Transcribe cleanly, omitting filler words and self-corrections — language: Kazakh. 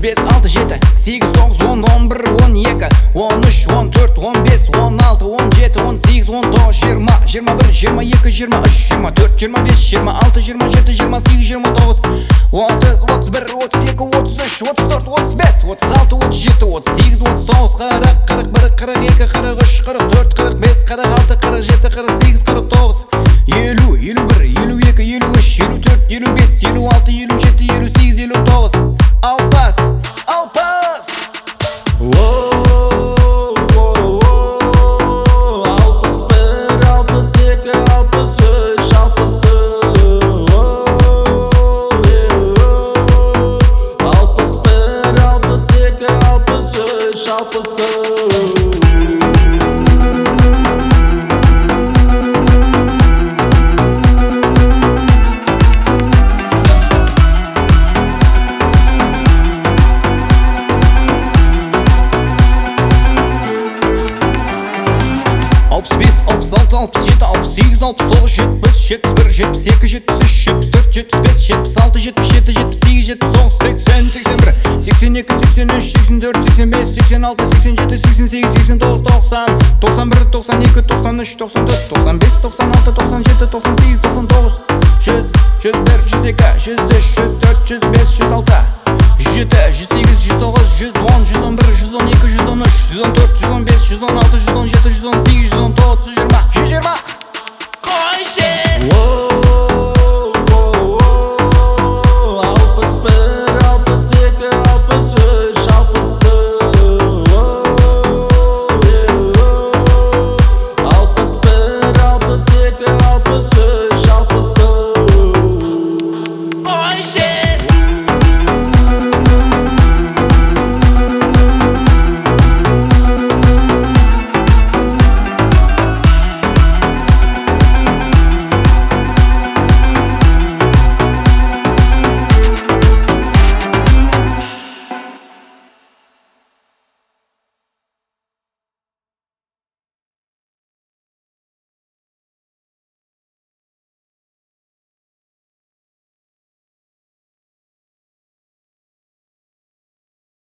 5, 6, 7, 8, 9, 10, 11, 12, 13, 14, 15, 16, 17, 18, 19, 20, 21, 22, 23, 24, 25, 26, 27, 28, 29, 30, 31, 32, 33, 34, 35, 36, 37, 38, 39, 40, 41, 42, 43, 44, 45, 46, 47, 48, 49, 50, 51, 52, 53, 54, 55, 56, 57, 58, 59. Alpas, Alpas. Alpas bir, Alpas iki, Alpas üç, Alpas dört. Alpas bir, Alpas iki, Alpas üç, Alpas dört. Alpыс бес, алпыс алты, алпыс жеті, алпыс сегіз, алпыс тоғыз, жетпіс, жетпіс бір, жетпіс екі, жетпіс үш, жетпіс төрт, жетпіс бес, жетпіс алты, жетпіс жеті, жетпіс сегіз, жетпіс тоғыз, 80, 81, 82, 83, 84, 85, 86, 87, 88, 89, 90, 91, 92, 93, 94, 95, 96, 97, 98, 99, 100, 101, 102, 103, 104, 105, 106.